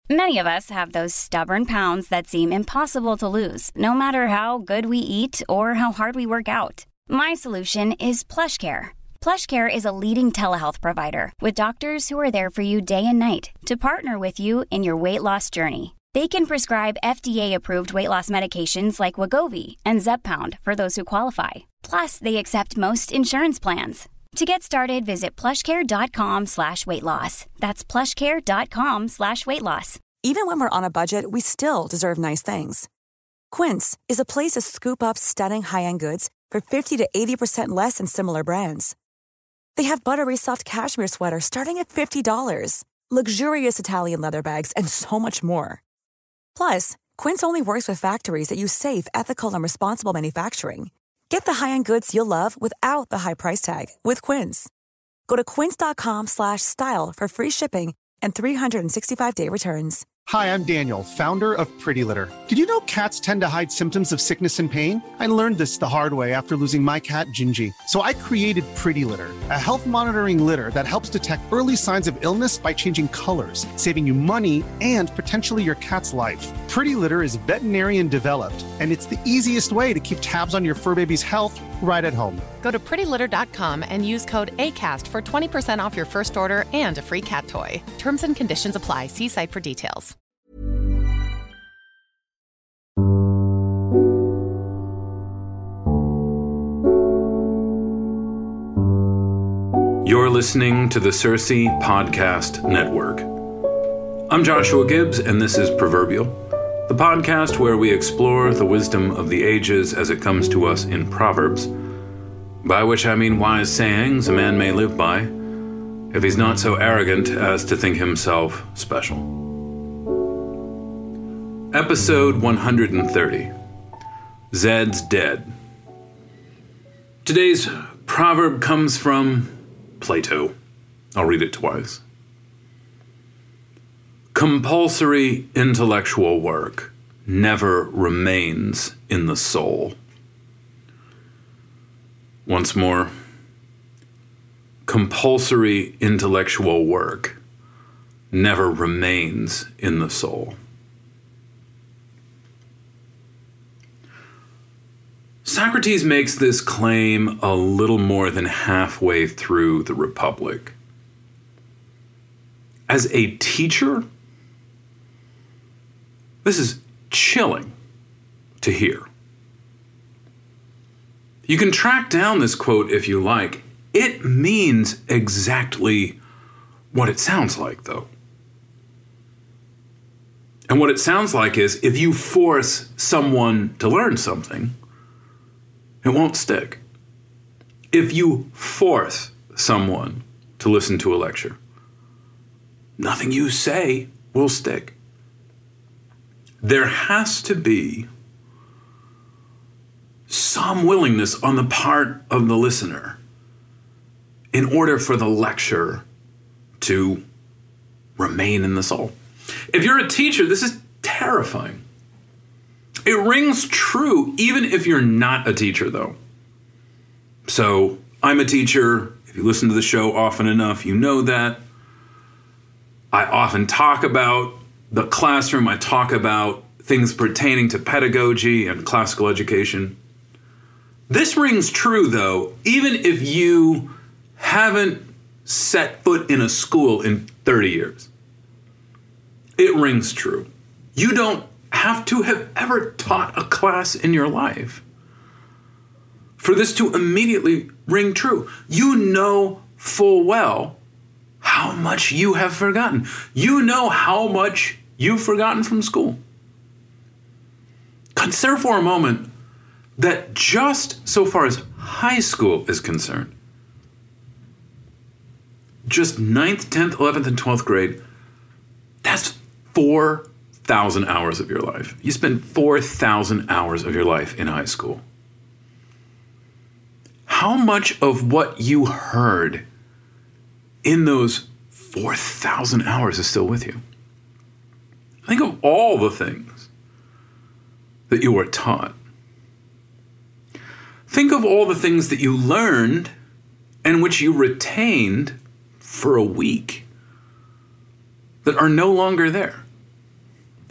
Many of us have those stubborn pounds that seem impossible to lose, no matter how good we eat or how hard we work out. My solution is PlushCare. PlushCare is a leading telehealth provider with doctors who are there for you day and night to partner with you in your weight loss journey. They can prescribe FDA-approved weight loss medications like Wegovy and Zepbound for those who qualify. Plus, they accept most insurance plans. To get started, visit plushcare.com/weightloss. That's plushcare.com/weightloss. Even when we're on a budget, we still deserve nice things. Quince is a place to scoop up stunning high-end goods for 50 to 80% less than similar brands. They have buttery soft cashmere sweaters starting at $50, luxurious Italian leather bags, and so much more. Plus, Quince only works with factories that use safe, ethical, and responsible manufacturing. Get the high-end goods you'll love without the high price tag with Quince. Go to quince.com/style for free shipping and 365-day returns. Hi, I'm Daniel, founder of Pretty Litter. Did you know cats tend to hide symptoms of sickness and pain? I learned this the hard way after losing my cat, Gingy. So I created Pretty Litter, a health monitoring litter that helps detect early signs of illness by changing colors, saving you money and potentially your cat's life. Pretty Litter is veterinarian developed, and it's the easiest way to keep tabs on your fur baby's health right at home. Go to prettylitter.com and use code ACAST for 20% off your first order and a free cat toy. Terms and conditions apply. See site for details. You're listening to the Circe Podcast Network. I'm Joshua Gibbs, and this is Proverbial, the podcast where we explore the wisdom of the ages as it comes to us in Proverbs, by which I mean wise sayings a man may live by, if he's not so arrogant as to think himself special. Episode 130, Zed's Dead. Today's proverb comes from Plato. I'll read it twice. Compulsory intellectual work never remains in the soul. Once more. Compulsory intellectual work never remains in the soul. Socrates makes this claim a little more than halfway through the Republic. As a teacher, this is chilling to hear. You can track down this quote if you like. It means exactly what it sounds like, though. And what it sounds like is if you force someone to learn something, it won't stick. If you force someone to listen to a lecture, nothing you say will stick. There has to be some willingness on the part of the listener in order for the lecture to remain in the soul. If you're a teacher, this is terrifying. It rings true even if you're not a teacher, though. So, I'm a teacher. If you listen to the show often enough, you know that. I often talk about the classroom. I talk about things pertaining to pedagogy and classical education. This rings true, though, even if you haven't set foot in a school in 30 years. It rings true. You don't have to have ever taught a class in your life for this to immediately ring true. You know full well how much you have forgotten. You know how much you've forgotten from school. Consider for a moment that just so far as high school is concerned, just 9th, 10th, 11th, and 12th grade, that's 4,000 hours of your life. You spend 4,000 hours of your life in high school. How much of what you heard in those 4,000 hours is still with you? Think of all the things that you were taught. Think of all the things that you learned and which you retained for a week that are no longer there.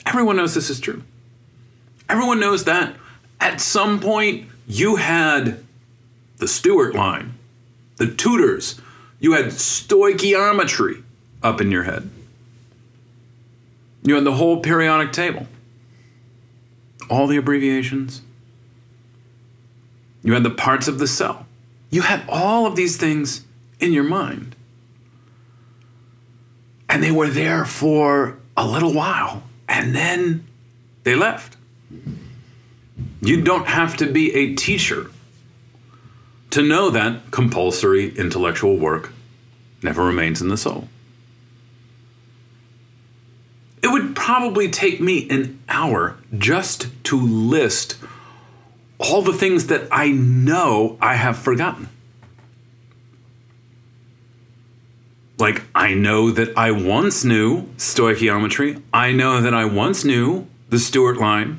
Everyone knows this is true. Everyone knows that at some point you had the Stewart line, the tutors, you had stoichiometry up in your head. You had the whole periodic table, all the abbreviations. You had the parts of the cell. You had all of these things in your mind. And they were there for a little while, and then they left. You don't have to be a teacher to know that compulsory intellectual work never remains in the soul. It would probably take me an hour just to list all the things that I know I have forgotten. Like, I know that I once knew stoichiometry. I know that I once knew the Stewart line.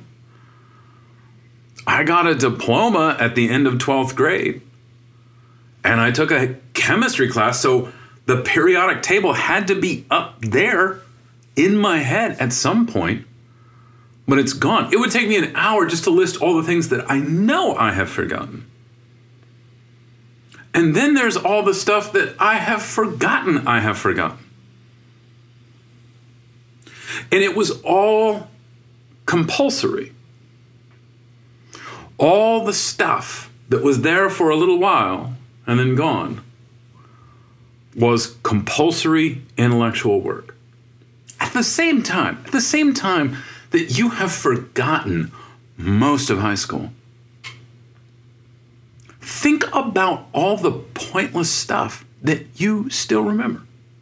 I got a diploma at the end of 12th grade. And I took a chemistry class, so the periodic table had to be up there in my head at some point, but it's gone. It would take me an hour just to list all the things that I know I have forgotten. And then there's all the stuff that I have forgotten I have forgotten. And it was all compulsory. All the stuff that was there for a little while and then gone was compulsory intellectual work. At the same time that you have forgotten most of high school, think about all the pointless stuff that you still remember.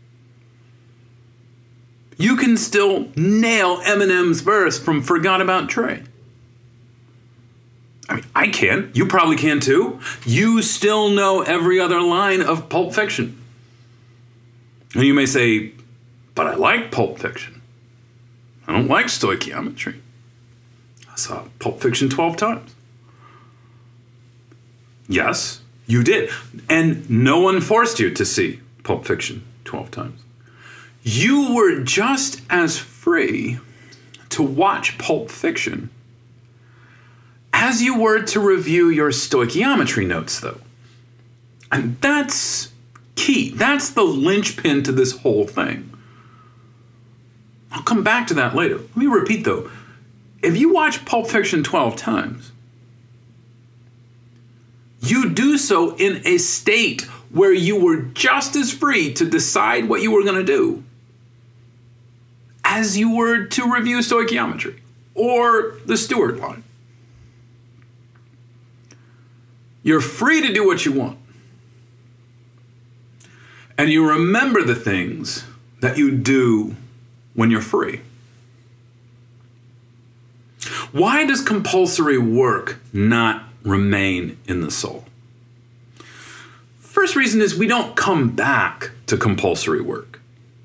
You can still nail Eminem's verse from Forgot About Trey. I mean, I can. You probably can too. You still know every other line of Pulp Fiction. And you may say, but I like Pulp Fiction. I don't like stoichiometry. I saw Pulp Fiction 12 times. Yes, you did. And no one forced you to see Pulp Fiction 12 times. You were just as free to watch Pulp Fiction as you were to review your stoichiometry notes, though. And that's key. That's the linchpin to this whole thing. I'll come back to that later. Let me repeat, though. If you watch Pulp Fiction 12 times, you do so in a state where you were just as free to decide what you were going to do as you were to review stoichiometry or the Stewart line. You're free to do what you want. And you remember the things that you do when you're free. Why does compulsory work not remain in the soul? First reason is we don't come back to compulsory work.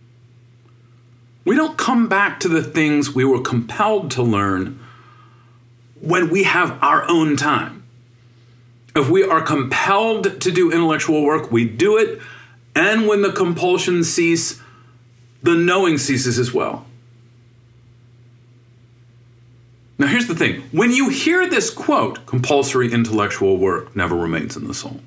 We don't come back to the things we were compelled to learn when we have our own time. If we are compelled to do intellectual work, we do it, and when the compulsions cease, the knowing ceases as well. Now here's the thing. When you hear this quote, compulsory intellectual work never remains in the soul,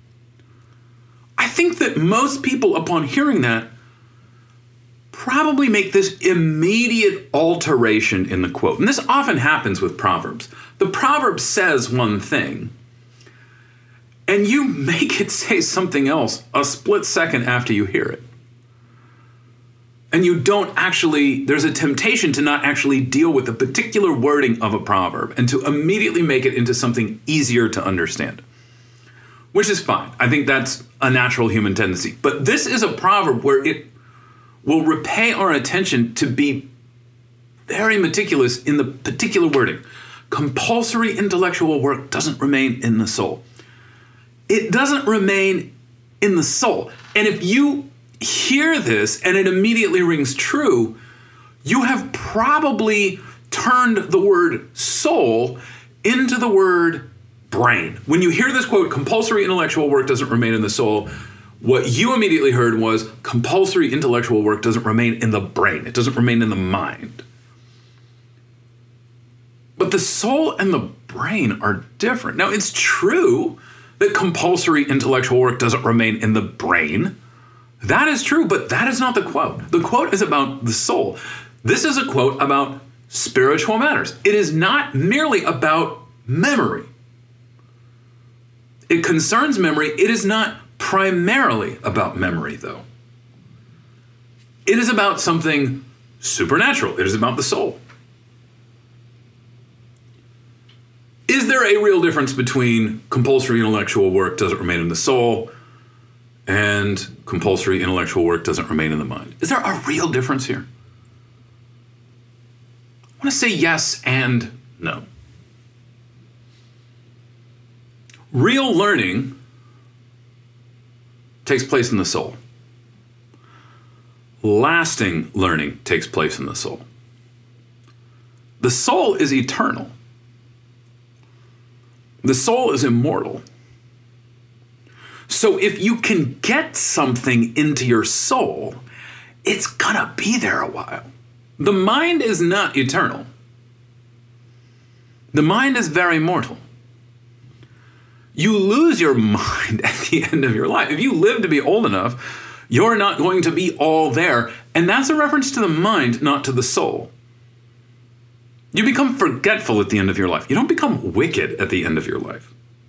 I think that most people, upon hearing that, probably make this immediate alteration in the quote. And this often happens with Proverbs. The proverb says one thing, and you make it say something else a split second after you hear it. And you don't actually, there's a temptation to not actually deal with the particular wording of a proverb and to immediately make it into something easier to understand, which is fine. I think that's a natural human tendency. But this is a proverb where it will repay our attention to be very meticulous in the particular wording. Compulsory intellectual work doesn't remain in the soul. It doesn't remain in the soul. And if you hear this and it immediately rings true, you have probably turned the word soul into the word brain. When you hear this quote, compulsory intellectual work doesn't remain in the soul, what you immediately heard was compulsory intellectual work doesn't remain in the brain. It doesn't remain in the mind. the soul and the brain are different. Now, it's true that compulsory intellectual work doesn't remain in the brain. That is true, but that is not the quote. The quote is about the soul. This is a quote about spiritual matters. It is not merely about memory. It concerns memory. It is not primarily about memory, though. It is about something supernatural. It is about the soul. Is there a real difference between compulsory intellectual work doesn't remain in the soul and compulsory intellectual work doesn't remain in the mind? Is there a real difference here? I want to say yes and no. Real learning takes place in the soul. Lasting learning takes place in the soul. The soul is eternal. The soul is immortal. So if you can get something into your soul, it's gonna be there a while. The mind is not eternal. The mind is very mortal. You lose your mind at the end of your life. If you live to be old enough, you're not going to be all there. And that's a reference to the mind, not to the soul. You become forgetful at the end of your life. You don't become wicked at the end of your life.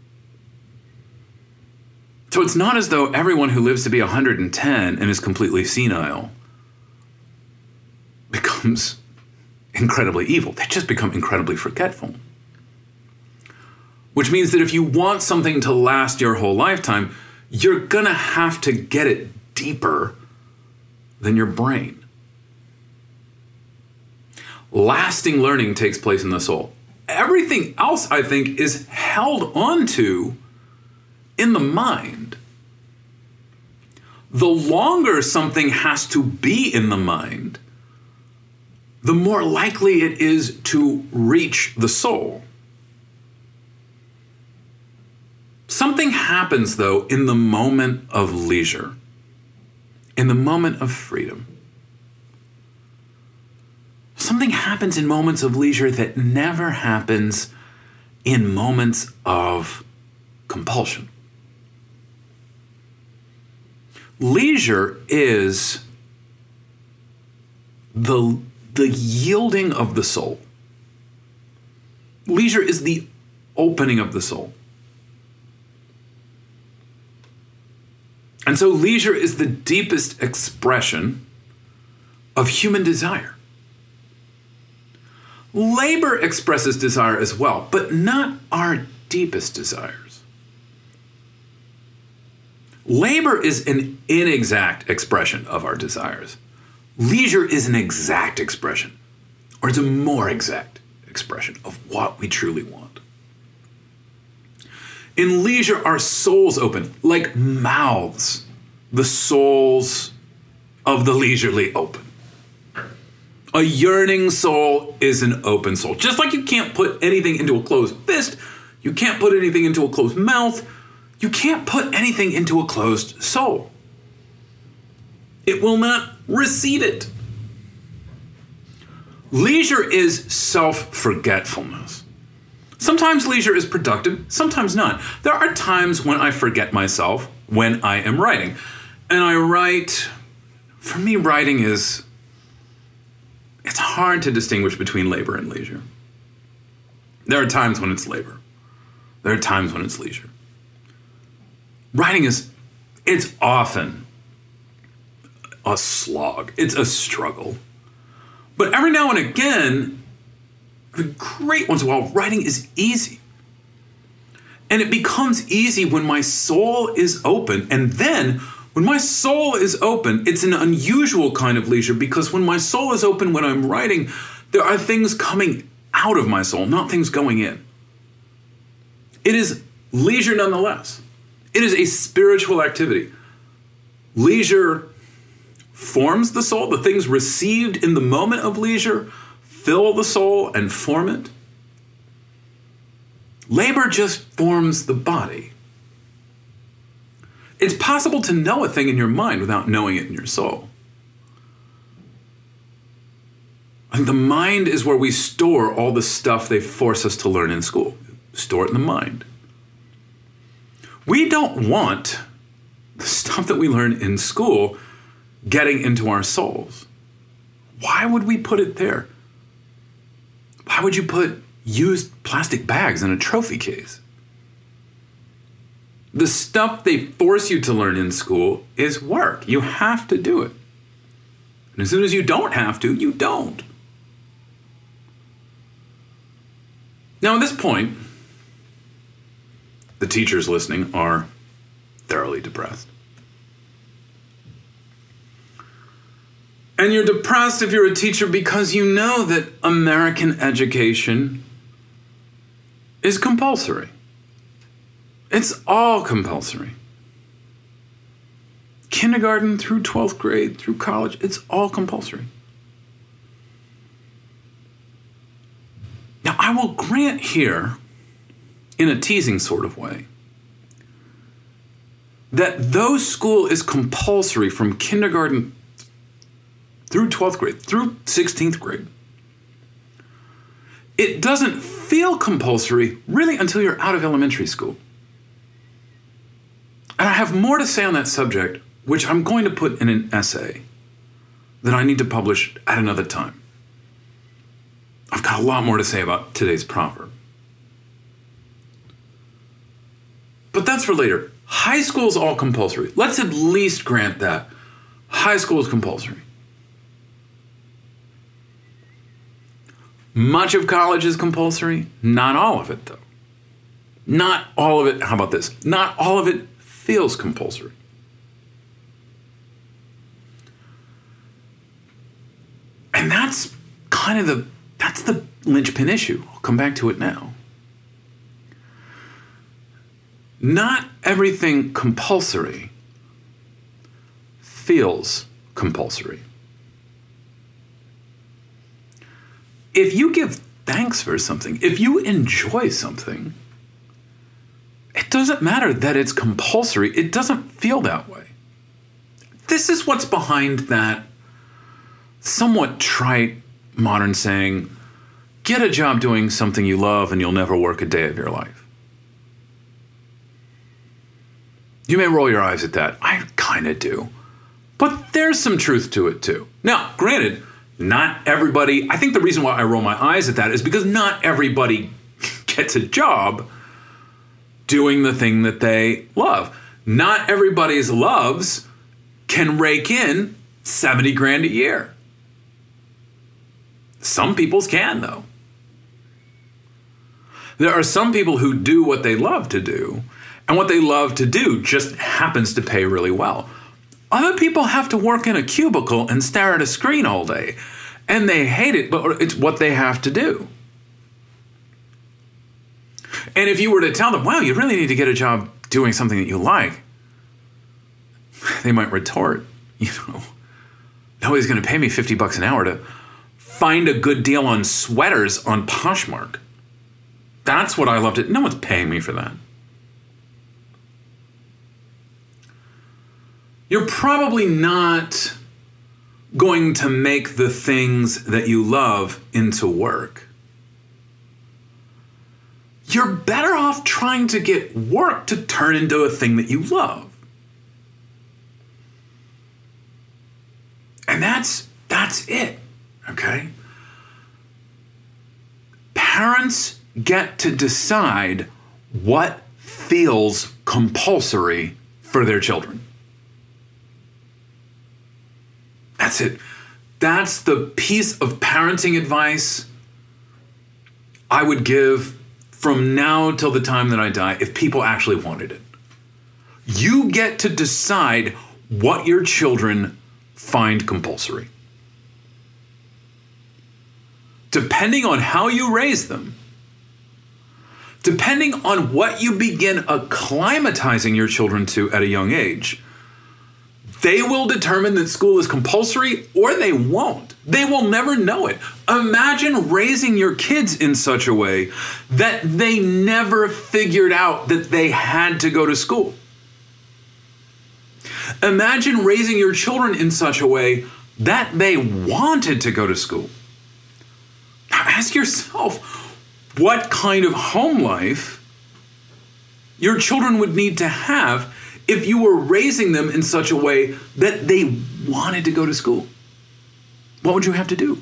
So it's not as though everyone who lives to be 110 and is completely senile becomes incredibly evil. They just become incredibly forgetful. Which means that if you want something to last your whole lifetime, you're going to have to get it deeper than your brain. Lasting learning takes place in the soul. Everything else, I think, is held onto in the mind. The longer something has to be in the mind, the more likely it is to reach the soul. Something happens, though, in the moment of leisure, in the moment of freedom. Something happens in moments of leisure that never happens in moments of compulsion. Leisure is the yielding of the soul. Leisure is the opening of the soul. And so leisure is the deepest expression of human desire. Labor expresses desire as well, but not our deepest desires. Labor is an inexact expression of our desires. Leisure is an exact expression, or it's a more exact expression of what we truly want. In leisure, our souls open, like mouths. The souls of the leisurely open. A yearning soul is an open soul. Just like you can't put anything into a closed fist, you can't put anything into a closed mouth, you can't put anything into a closed soul. It will not receive it. Leisure is self-forgetfulness. Sometimes leisure is productive, sometimes not. There are times when I forget myself when I am writing. And I write, for me, writing is, it's hard to distinguish between labor and leisure. There are times when it's labor. There are times when it's leisure. Writing it's often a slog. It's a struggle. But every now and again, great once in a while, writing is easy. And it becomes easy when my soul is open. And then, when my soul is open, it's an unusual kind of leisure, because when my soul is open when I'm writing, there are things coming out of my soul, not things going in. It is leisure nonetheless. It is a spiritual activity. Leisure forms the soul. The things received in the moment of leisure fill the soul and form it. Labor just forms the body. It's possible to know a thing in your mind without knowing it in your soul. And the mind is where we store all the stuff they force us to learn in school. Store it in the mind. We don't want the stuff that we learn in school getting into our souls. Why would we put it there? Why would you put used plastic bags in a trophy case? The stuff they force you to learn in school is work. You have to do it. And as soon as you don't have to, you don't. Now, at this point, the teachers listening are thoroughly depressed. And you're depressed if you're a teacher because you know that American education is compulsory. It's all compulsory. Kindergarten through 12th grade, through college, it's all compulsory. Now, I will grant here, in a teasing sort of way, that though school is compulsory from kindergarten through 12th grade, through 16th grade, it doesn't feel compulsory really until you're out of elementary school. And I have more to say on that subject, which I'm going to put in an essay that I need to publish at another time. I've got a lot more to say about today's proverb. But that's for later. High school is all compulsory. Let's at least grant that. High school is compulsory. Much of college is compulsory. Not all of it, though. Not all of it. How about this? Not all of it feels compulsory. And that's kind of the linchpin issue. I'll come back to it now. Not everything compulsory feels compulsory. If you give thanks for something, if you enjoy something, it doesn't matter that it's compulsory. It doesn't feel that way. This is what's behind that somewhat trite modern saying, get a job doing something you love and you'll never work a day of your life. You may roll your eyes at that. I kind of do. But there's some truth to it too. Now, granted, not everybody, I think the reason why I roll my eyes at that is because not everybody gets a job doing the thing that they love. Not everybody's loves can rake in 70 grand a year. Some people's can, though. There are some people who do what they love to do, and what they love to do just happens to pay really well. Other people have to work in a cubicle and stare at a screen all day, and they hate it, but it's what they have to do. And if you were to tell them, wow, you really need to get a job doing something that you like, they might retort, nobody's going to pay me $50 an hour to find a good deal on sweaters on Poshmark. That's what I love to. No one's paying me for that. You're probably not going to make the things that you love into work. You're better off trying to get work to turn into a thing that you love. And that's it, okay? Parents get to decide what feels compulsory for their children. That's it. That's the piece of parenting advice I would give from now till the time that I die if people actually wanted it. You get to decide what your children find compulsory. Depending on how you raise them, depending on what you begin acclimatizing your children to at a young age, they will determine that school is compulsory or they won't. They will never know it. Imagine raising your kids in such a way that they never figured out that they had to go to school. Imagine raising your children in such a way that they wanted to go to school. ask yourself what kind of home life your children would need to have if you were raising them in such a way that they wanted to go to school. What would you have to do?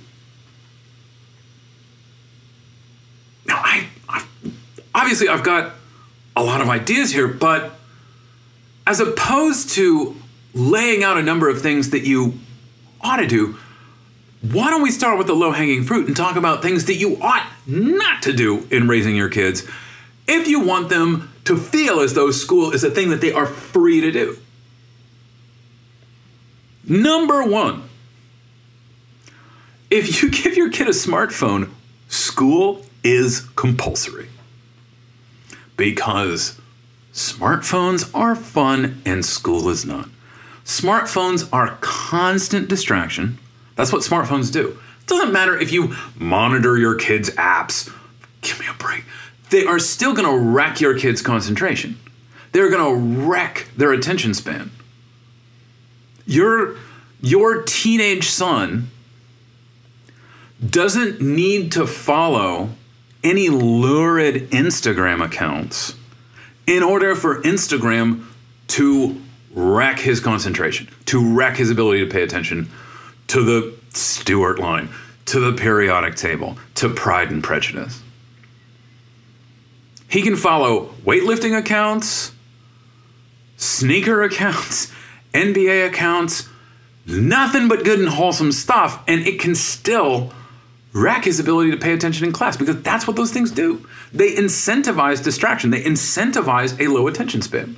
Now, obviously I've got a lot of ideas here, but as opposed to laying out a number of things that you ought to do, why don't we start with the low-hanging fruit and talk about things that you ought not to do in raising your kids if you want them to feel as though school is a thing that they are free to do. Number one, if you give your kid a smartphone, school is compulsory. Because smartphones are fun and school is not. Smartphones are constant distraction. That's what smartphones do. It doesn't matter if you monitor your kids' apps. Give me a break. They are still going to wreck your kids' concentration. They're going to wreck their attention span. Your teenage son doesn't need to follow any lurid Instagram accounts in order for Instagram to wreck his concentration, to wreck his ability to pay attention to the Stewart line, to the periodic table, to Pride and Prejudice. He can follow weightlifting accounts, sneaker accounts, NBA accounts, nothing but good and wholesome stuff, and it can still wreck his ability to pay attention in class, because that's what those things do. They incentivize distraction. They incentivize a low attention span.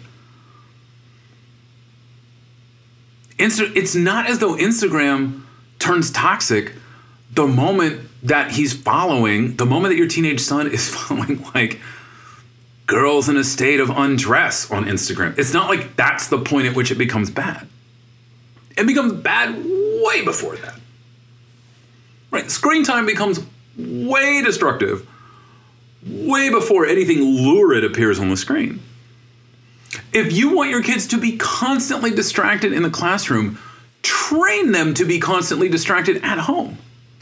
It's not as though Instagram turns toxic the moment that the moment that your teenage son is following like girls in a state of undress on Instagram. It's not like that's the point at which it becomes bad. It becomes bad way before that. Right? Screen time becomes way destructive way before anything lurid appears on the screen. If you want your kids to be constantly distracted in the classroom, train them to be constantly distracted at home.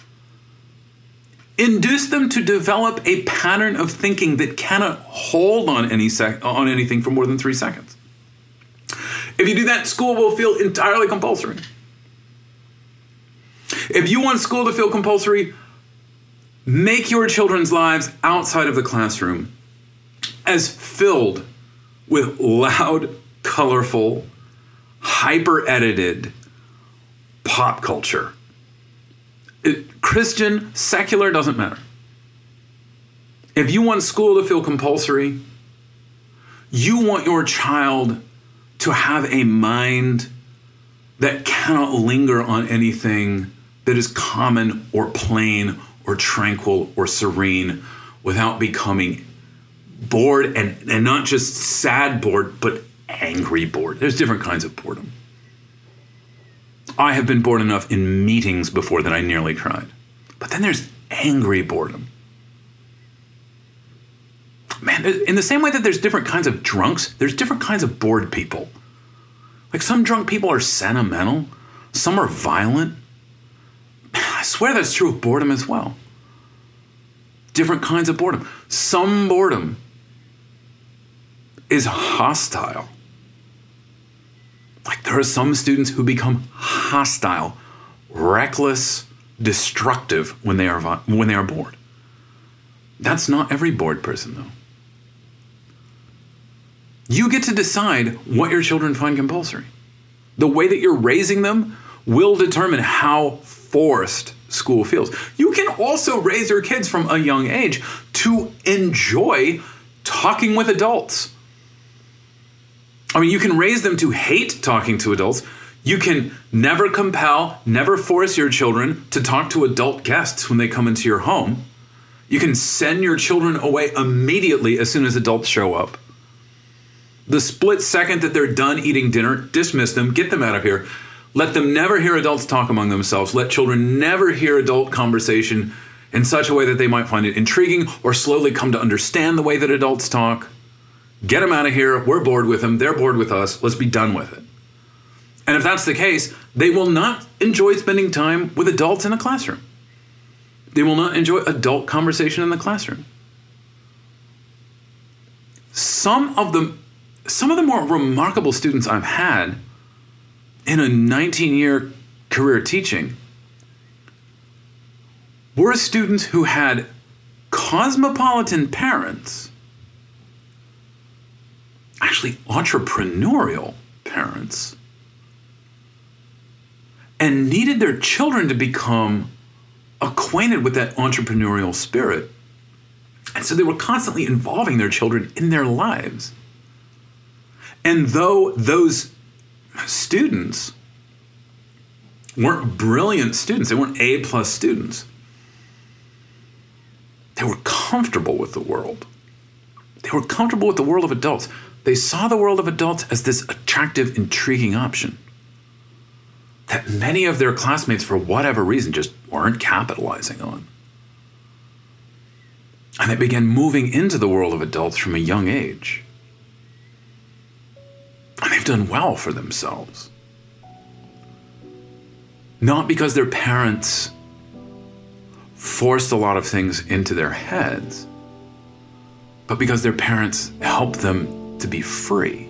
Induce them to develop a pattern of thinking that cannot hold on anything for more than 3 seconds. If you do that, school will feel entirely compulsory. If you want school to feel compulsory, make your children's lives outside of the classroom as filled with loud, colorful, hyper-edited pop culture. Christian, secular, doesn't matter. If you want school to feel compulsory, you want your child to have a mind that cannot linger on anything that is common or plain or tranquil or serene without becoming bored, and not just sad bored, but angry bored. There's different kinds of boredom. I have been bored enough in meetings before that I nearly cried. But then there's angry boredom. Man, in the same way that there's different kinds of drunks, there's different kinds of bored people. Like some drunk people are sentimental, some are violent. I swear that's true of boredom as well. Different kinds of boredom. Some boredom is hostile. Like there are some students who become hostile, reckless, destructive when they are bored. That's not every bored person, though. You get to decide what your children find compulsory. The way that you're raising them will determine how forced school feels. You can also raise your kids from a young age to enjoy talking with adults. I mean, you can raise them to hate talking to adults. You can never compel, never force your children to talk to adult guests when they come into your home. You can send your children away immediately as soon as adults show up. The split second that they're done eating dinner, dismiss them, get them out of here. Let them never hear adults talk among themselves. Let children never hear adult conversation in such a way that they might find it intriguing or slowly come to understand the way that adults talk. Get them out of here. We're bored with them. They're bored with us. Let's be done with it. And if that's the case, they will not enjoy spending time with adults in a classroom. They will not enjoy adult conversation in the classroom. Some of the more remarkable students I've had in a 19-year career teaching were students who had cosmopolitan parents, actually entrepreneurial parents, and needed their children to become acquainted with that entrepreneurial spirit. And so they were constantly involving their children in their lives. And though those students weren't brilliant students, they weren't A+ students, they were comfortable with the world. They were comfortable with the world of adults. They saw the world of adults as this attractive, intriguing option that many of their classmates, for whatever reason, just weren't capitalizing on. And they began moving into the world of adults from a young age. And they've done well for themselves. Not because their parents forced a lot of things into their heads, but because their parents helped them to be free.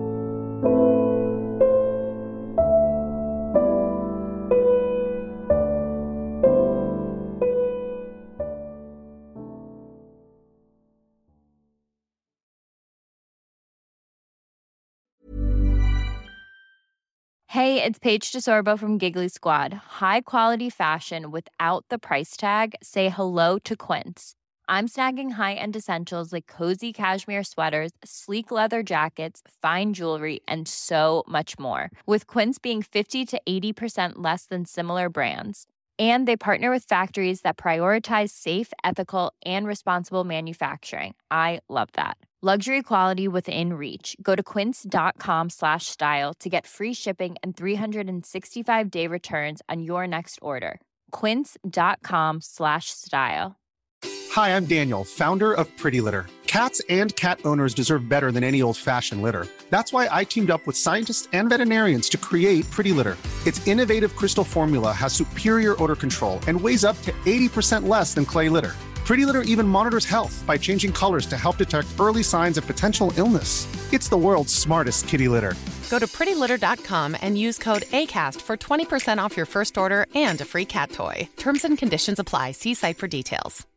Hey, it's Paige DeSorbo from Giggly Squad. High quality fashion without the price tag. Say hello to Quince. I'm snagging high-end essentials like cozy cashmere sweaters, sleek leather jackets, fine jewelry, and so much more. With Quince being 50 to 80% less than similar brands. And they partner with factories that prioritize safe, ethical, and responsible manufacturing. I love that. Luxury quality within reach. Go to quince.com/style to get free shipping and 365-day returns on your next order. Quince.com/style. Hi, I'm Daniel, founder of Pretty Litter. Cats and cat owners deserve better than any old-fashioned litter. That's why I teamed up with scientists and veterinarians to create Pretty Litter. Its innovative crystal formula has superior odor control and weighs up to 80% less than clay litter. Pretty Litter even monitors health by changing colors to help detect early signs of potential illness. It's the world's smartest kitty litter. Go to prettylitter.com and use code ACAST for 20% off your first order and a free cat toy. Terms and conditions apply. See site for details.